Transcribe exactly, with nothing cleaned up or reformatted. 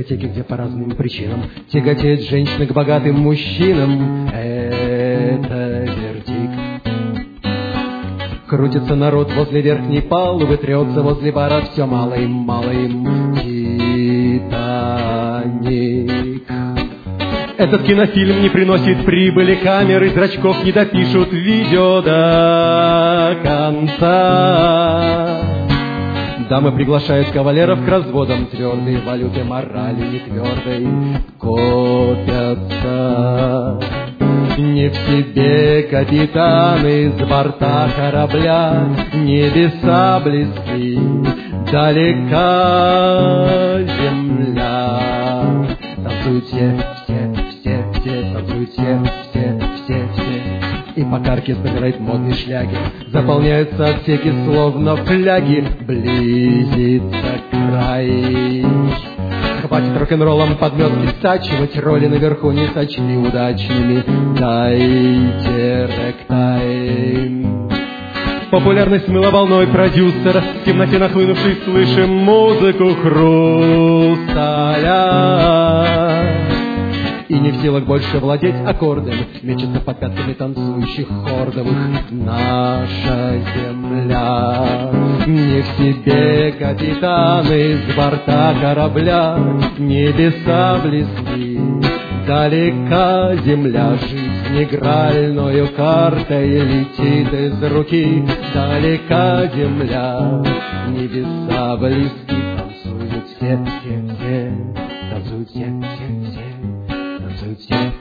дискотеки, где по разным причинам тяготеет женщина к богатым мужчинам. Это вердикт. Крутится народ возле верхней палубы, трется возле бара все малым, малым. Титаник. Этот кинофильм не приносит прибыли, камеры зрачков не допишут видео до конца. Дамы приглашают кавалеров к разводам, твердые валюты морали не твердой копятся. Не в себе капитаны с борта корабля, небеса близки, далека земля. Танцуют все, все, все, все, танцуют все, все, все, все. И пока оркестр играет модный шлягер, заполняются отсеки словно фляги. Близится край. Хватит рок-н-роллом подметки стачивать, роли наверху не сочли удачными. Дайте рэк-тайм. Популярность смыла волной продюсера, в темноте нахлынувшей слышим музыку хрусталя. И не в силах больше владеть аккордами, мечется под пятками танцующих хордовых наша земля. Не в себе капитаны с борта корабля, небеса близки, далека земля. Жизнь игральною картой летит из руки, далека земля, небеса близки. Танцуют все, все, все, танцуют все, все, все. Танцуют все,